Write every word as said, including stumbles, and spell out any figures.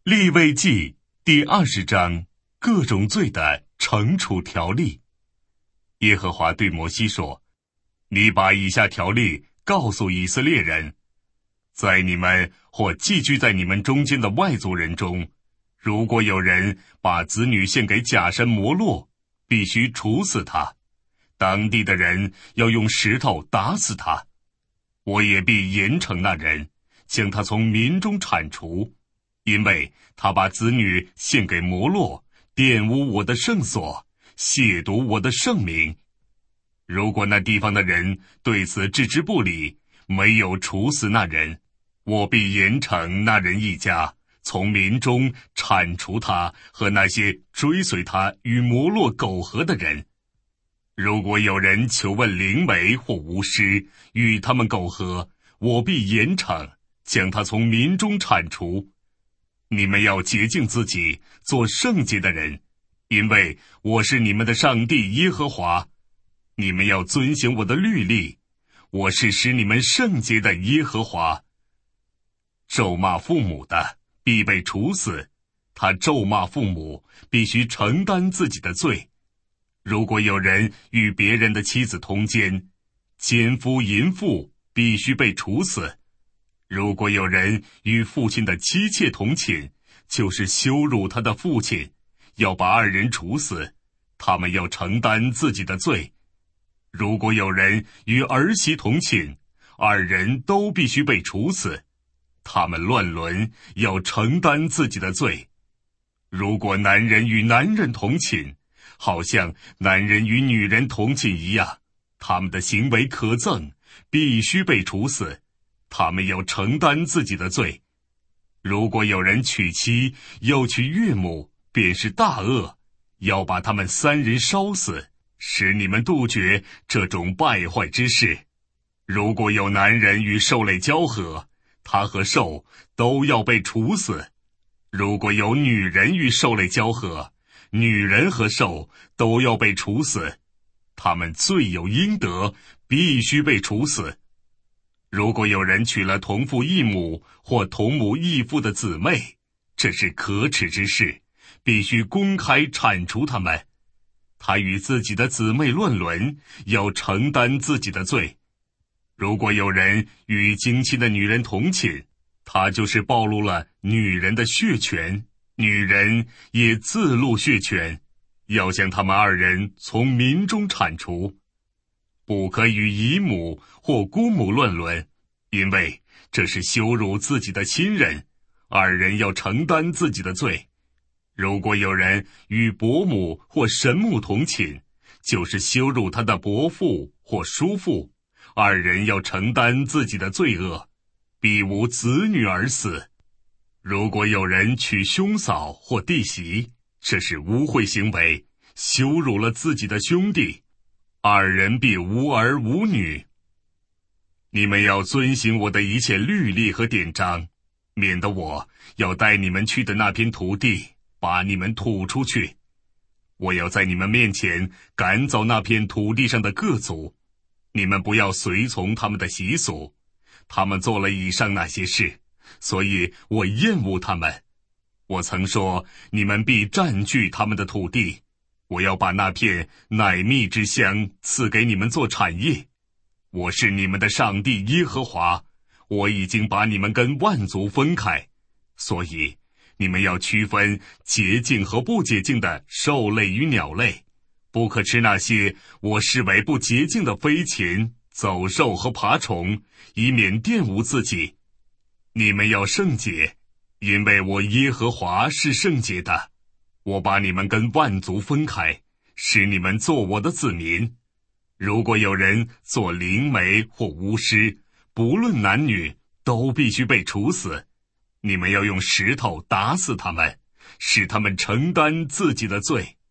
利未记第二十章，各种罪的惩处条例。耶和华对摩西说，你把以下条例告诉以色列人，在你们或寄居在你们中间的外族人中，如果有人把子女献给假神摩洛，必须处死他，当地的人要用石头打死他。我也必严惩那人，将他从民中铲除，因为他把子女献给摩洛，玷污我的圣所，亵渎我的圣名。如果那地方的人对此置之不理，没有处死那人，我必严惩那人一家，从民中铲除他和那些追随他与摩洛苟合的人。如果有人求问灵媒或巫师，与他们苟合，我必严惩，将他从民中铲除。你们要洁净自己，做圣洁的人，因为我是你们的上帝耶和华。你们要遵行我的律例，我是使你们圣洁的耶和华。咒骂父母的必被处死，他咒骂父母，必须承担自己的罪。如果有人与别人的妻子通奸，奸夫淫妇必须被处死。如果有人与父亲的妻妾同寝，就是羞辱他的父亲，要把二人处死，他们要承担自己的罪。如果有人与儿媳同寝，二人都必须被处死，他们乱伦，要承担自己的罪。如果男人与男人同寝，好像男人与女人同寝一样，他们的行为可憎，必须被处死，他们要承担自己的罪。如果有人娶妻又娶岳母，便是大恶，要把他们三人烧死，使你们杜绝这种败坏之事。如果有男人与兽类交合，他和兽都要被处死。如果有女人与兽类交合，女人和兽都要被处死，他们罪有应得，必须被处死。如果有人娶了同父异母或同母异父的姊妹，这是可耻之事，必须公开铲除他们。他与自己的姊妹乱伦，要承担自己的罪。如果有人与经期的女人同寝，他就是暴露了女人的血权，女人也自露血权，要将他们二人从民中铲除。不可与姨母或姑母乱伦，因为这是羞辱自己的亲人，二人要承担自己的罪。如果有人与伯母或神母同寝，就是羞辱他的伯父或叔父，二人要承担自己的罪恶，必无子女而死。如果有人娶兄嫂或弟媳，这是污秽行为，羞辱了自己的兄弟，二人必无儿无女。你们要遵行我的一切律例和典章，免得我要带你们去的那片土地把你们吐出去。我要在你们面前赶走那片土地上的各族，你们不要随从他们的习俗，他们做了以上那些事，所以我厌恶他们。我曾说，你们必占据他们的土地，我要把那片奶蜜之乡赐给你们做产业。我是你们的上帝耶和华，我已经把你们跟万族分开，所以你们要区分洁净和不洁净的兽类与鸟类，不可吃那些我视为不洁净的飞禽、走兽和爬虫，以免玷污自己。你们要圣洁，因为我耶和华是圣洁的。我把你们跟万族分开，使你们做我的子民。如果有人做灵媒或巫师，不论男女，都必须被处死。你们要用石头打死他们，使他们承担自己的罪。